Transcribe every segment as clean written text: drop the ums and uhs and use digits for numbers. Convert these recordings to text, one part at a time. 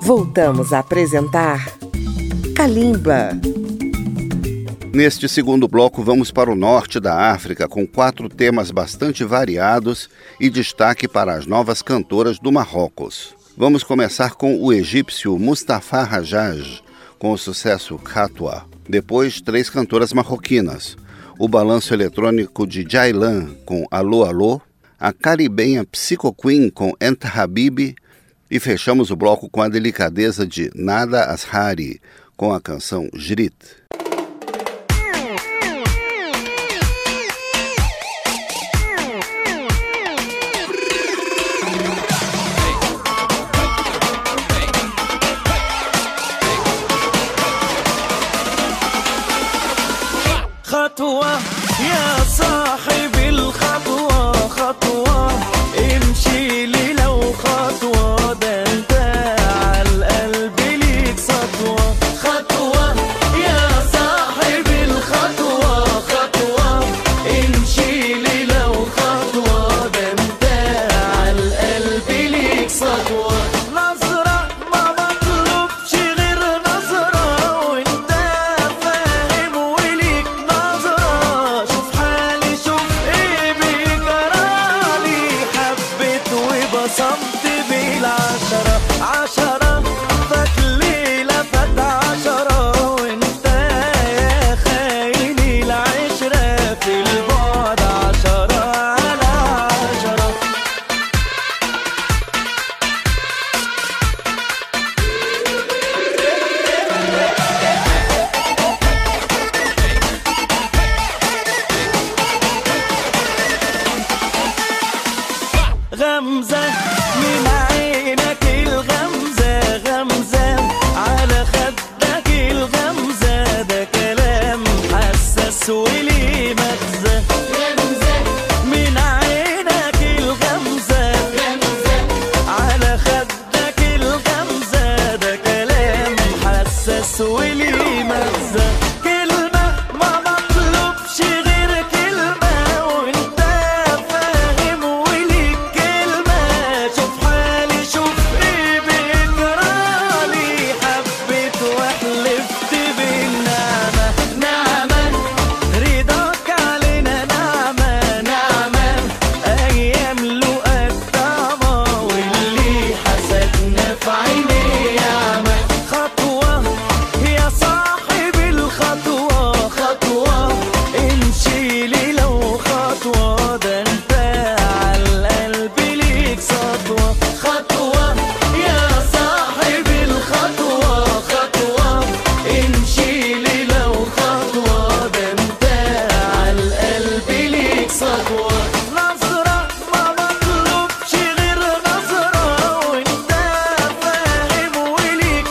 Voltamos a apresentar Kalimba. Neste segundo bloco, vamos para o norte da África, com 4 temas bastante variados e destaque para as novas cantoras do Marrocos. Vamos começar com o egípcio Mustafa Hajjaj, com o sucesso Khatwa. Depois, 3 cantoras marroquinas. O balanço eletrônico de Jailan, com Alô Alô. A caribenha Psycho Queen, com Ent Habibi. E fechamos o bloco com a delicadeza de Nada Ashari, com a canção Jrit. خطوة يا صاحبي الخطوة خطوة امشي لي لو خطوة ده انت عالقلب ليك سطوة خطوة يا صاحبي الخطوة خطوة امشي لي لو خطوة ده انت عالقلب ليك سطوة نظرة ما مطلوبش غير نظرة وانت فاهم وليك نظرة شوف حالي شوف ايه بيجرالي حبيت وبصمت بالعشرة عشرة فات ليلة فات 10 وانت يا خايني العشرة في البعد 10 على 10 غمزة من عينك الغمزة غمزة على خدك الغمزة ده كلام حساس وليه مغزى غمزة من عينك الغمزة غمزة على خدك الغمزة ده كلام حساس وليه مغزى كلمة ما مطلوبش غير كلمة وانت فاهم وليك كلمة شوف حالي شوف ايه بيجرالي حبيت وحلفت بالنعمة نعمة رضاك علينا نعمة نعمة أيام لقاك طعمة واللي حسدنا في عيني يعمى خطوة يا صاحبي الخطوة خطوة امشي لي لو خطوة ده انت عالقلب ليك سطوة خطوة يا صاحبي الخطوة خطوة امشي لي لو خطوة ده انت عالقلب ليك سطوة نظرة ما مطلوبش غير نظرة وانت فاهم وليك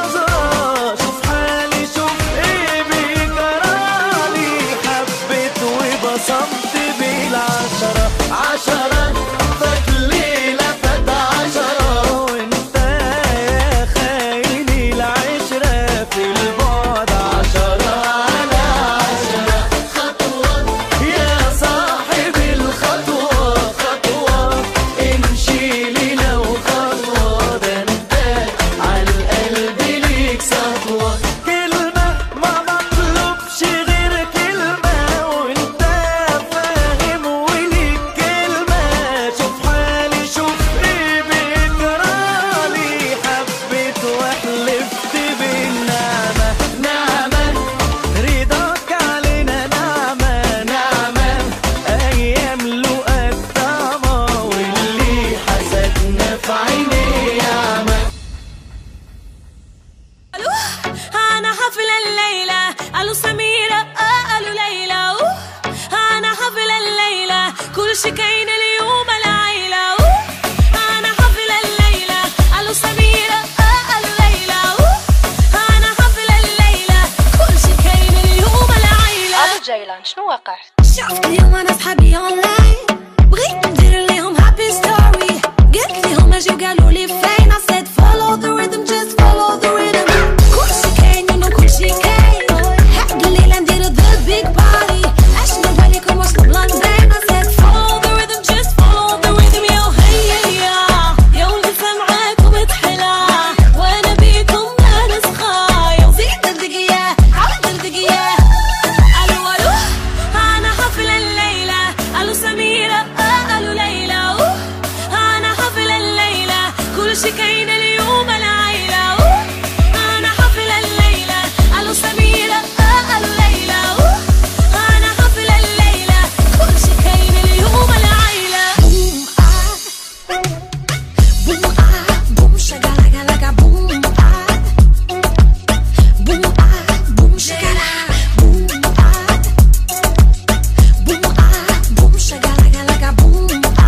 نظرة شوف حالي شوف ايه بيجرالي حبيت وبصمت بالعشرة 10 فات ليلة فات 10 وانت يا خايني العشرة في البعد 10 على 10 خطوة يا صاحبي الخطوة خطوة امشي لي لو خطوة ده انت عالقلب ليك سطوة كلمة ما مطلوبش غير كلمة وانت فاهم وليك كلمة شوف حالي شوف ايه بيجرالي حبيت وحلفت بالنعمة نعمة رضاك علينا نعمة نعمة أيام لقاك طعمة واللي حسدنا في عيني يعمى الو انا حفلة الليلة الو سميرة الو ليلى انا حفلة الليلة كل شي كاين اليوم العيلة انا حفلة الليلة الو سميرة الو ليلى انا حفلة الليلة كل شي كاين اليوم العيلة ابو جيلان شنو وقع شفت اليوم انا صحابي اونلاين بغيت ندير ليهم هابي ستوري قلت ليهم اجي وقالوا لي فين I said follow the rhythm just follow the rhythm كلشي كاين you know كلشي كاين هاد الليلة نديرو the big party اشنو بالكم واش البلان باين I said follow the rhythm just follow the rhythm يا هيا يا ولدي سمعاكم تحلى وانا كل شي كاين اليوم العيلة. أنا حفلة الليلة قالوا سميرة قالوا ليلى. أنا حفلة الليلة كل شي كاين اليوم العيلة. بوم بوم شغالة غلقة بوم بوم بوم شغالة بوم بوم بوم شغالة غلقة بوم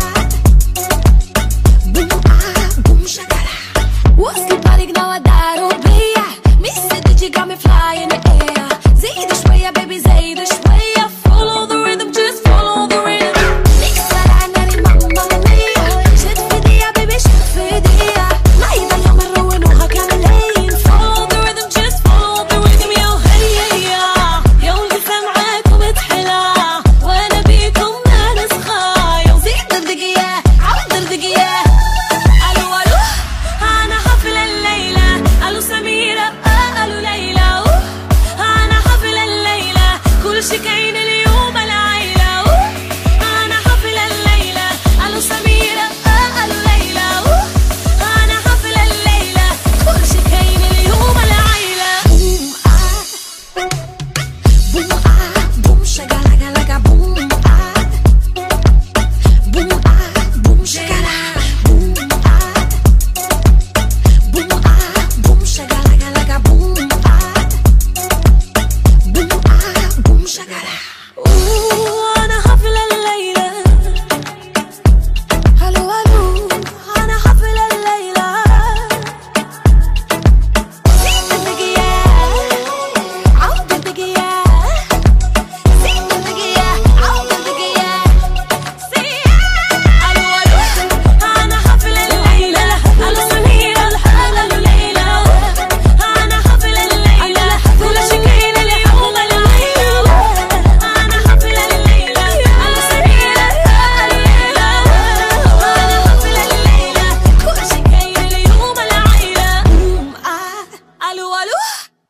بوم بوم شغالة. What's the party now I دارو بيا Miss the DJ got me flying in the air. زيد شوية baby زيد شوية. Follow the rhythm just follow the rhythm. نكسر عناني ماما ميا. شد في ايديا baby شد في ايديا. نايمة اليوم نروقوها كاملين. Follow the rhythm just follow the rhythm. يا هيا يا ولدي سمعاكم تحلى وانا بيكم ما نسخة. يا زيد دردقية عود دردقية. الو الو انا حفلة الليلة قالوا سميرة قالوا ليلى. انا حفلة الليلة كل شي كاين اليوم العيلة. انا حفلة الليلة قالوا سميرة قالوا ليلى. انا حفلة الليلة كل شي كاين اليوم العيلة. بوم بوم شغالة غلقة بوم بوم بوم شغالة بوم بوم بوم شغالة غلقة بوم بوم بوم شغالة. أنا حفلة الليلة. هلو هلو أنا حفلة الليلة. زيد دردقية عود دردقية. زيد دردقية عود دردقية. الو الو أنا حفلة الليلة قالوا سميرة قالوا ليلى. أنا حفلة الليلة كل شي كاين اليوم العيلة. أنا حفلة الليلة قالوا سميرة قالوا ليلى. أنا حفلة الليلة كل شي كاين اليوم العيلة. الو الو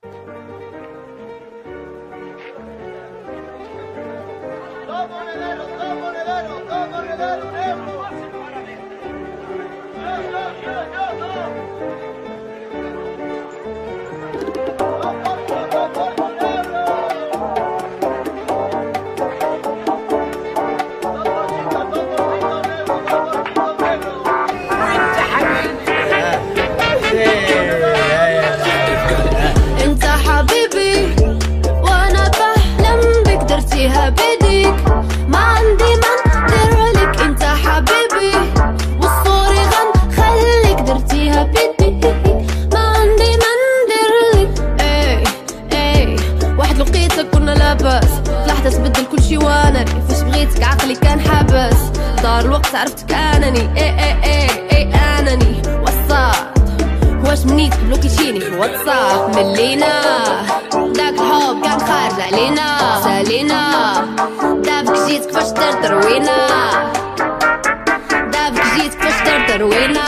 انت حبيبي وانا بحلم بك درتيها بيديك. ما عندي من ديرلك انت حبيبي والصوري غن خليك درتيها بيديك. ما عندي من ديرلك اي اي واحد لقيتك كنا لاباس. لحظة تبدل كل شي وانا فاش بغيتك عقلي كان حابس. دار الوقت عرفتك انني اي اي اي اي انني وصات. واش منيت بلوكيتيني في واتساب ملينا. داك الحب كان خارج علينا سالينا. دابك جيت كيفاش درت روينا. دابك جيت كيفاش درت روينا.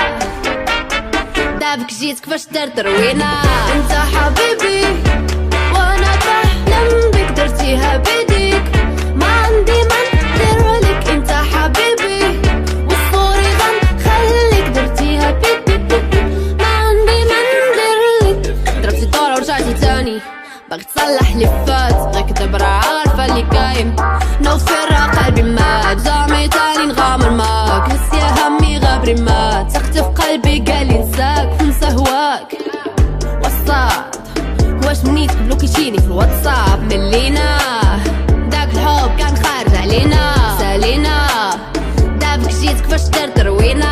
دابك جيت كيفاش درت روينا. انت حبيبي وانا بحلم بك درتيها بيديك. ما عندي من ديرلك انت حبيبي والصوري غن خليك درتيها بيديك. ما عندي من ديرلك. ضربتي دورة ورجعتي تاني باغي تصلح لي فات. غير كدابا راه عارفة اللي كاين. نوفر قلبي مات جامي تاني نغامر معاك. هس يا همي غابري مات. سقت في قلبي قالي نساك ننسى هواك وصات. واش منيت بلوكيتيني في الواتساب ملينا. داك الحب كان خارج علينا سالينا. دابك جيت كيفاش درت روينا.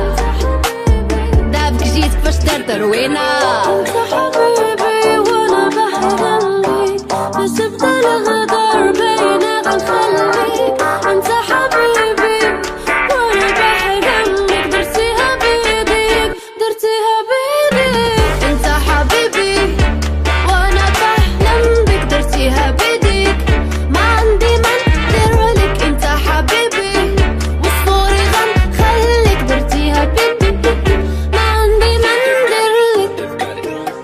دابك جيت كيفاش درت روينا. انت حبيبي وانا بحلم بيك. باش تبدا الغدار بينا غنخليك. انت حبيبي وانا بحلم بيك. درتيها بيديك درتيها بيديك. انت حبيبي وانا بحلم بك درتيها بيديك. ما عندي من ديرلك انت حبيبي والصوري غن خليك درتيها بيديك. ما عندي من ديرلك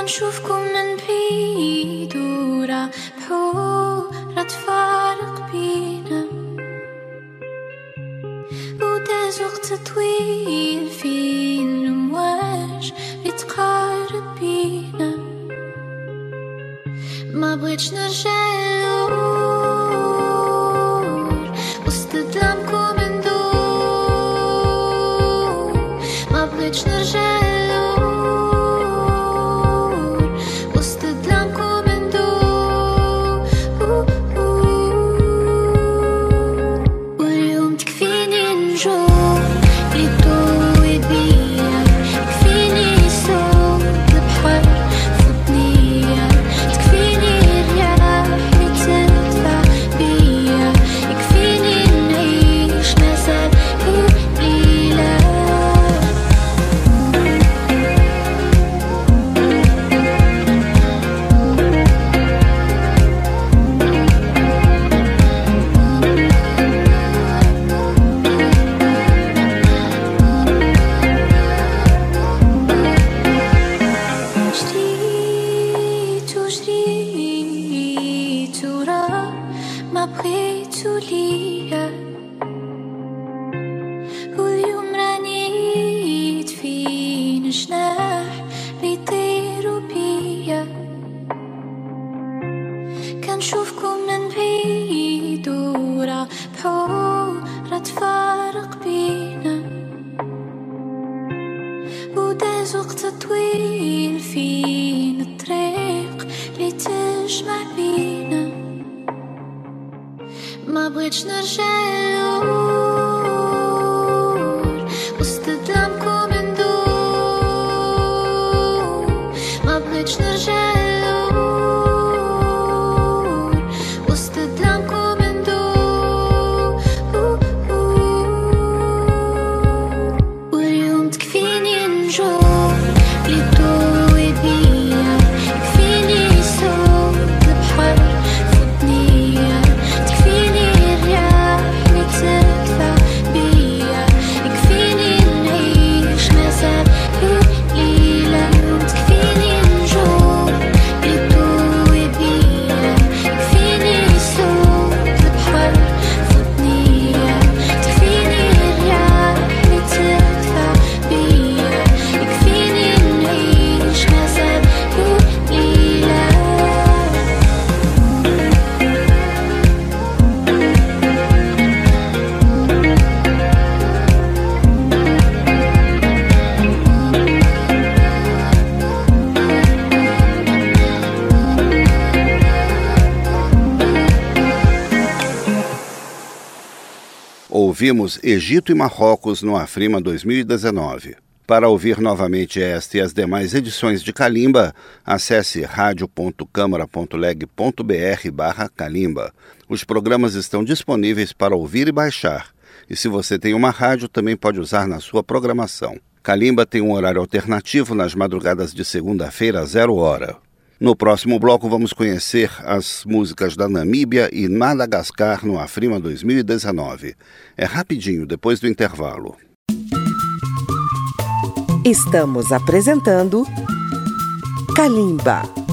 كنشوفكم من بعيد ورا بحورة تفارق بينا، وداز وقت طويل فين المواج بتقارب بينا. ما بغيتش نرجع لور وسط ظلامكم ندور، ما بغيتش نرجع لور وسط ظلامكم ندور. واليوم تكفيني نجوم اللي تضوي بيا، تكفيني صوت البحر في ضنيا، تكفيني الرياح اللي تدفع بيا، يكفيني نعيش مازال الليلة. جريت وجريت ورا ما بغيتو ليا، واليوم رانيت فين جناح ليطيرو بيا. كنشوفكم من بعيد ورا بحورة تفارق بينا، وداز وقت طويل فين الطريق اللي تجمع بينا. ما بغيتش نرجع لور وسط ظلامكم ندور، ما بغيتش نرجع لور وسط ظلامكم ندور. واليوم تكفيني نجوم اللي تضوي بيا، يكفيني صوت البحر في ضنيا، تكفيني الرياح اللي تدفع بيا، يكفيني نعيش مازال الليلة. تكفيني نجوم اللي تضوي بيا، يكفيني صوت البحر في ضنيا، تكفيني الرياح اللي تدفع بيا، يكفيني نعيش مازال الليلة. Ouvimos Egito e Marrocos no Afrima 2019. Para ouvir novamente esta e as demais edições de Kalimba, acesse radio.câmara.leg.br/Kalimba. Os programas estão disponíveis para ouvir e baixar. E se você tem uma rádio, também pode usar na sua programação. Kalimba tem um horário alternativo nas madrugadas de segunda-feira às 00h. No próximo bloco vamos conhecer as músicas da Namíbia e Madagascar no Afrima 2019. É rapidinho, depois do intervalo. Estamos apresentando Kalimba.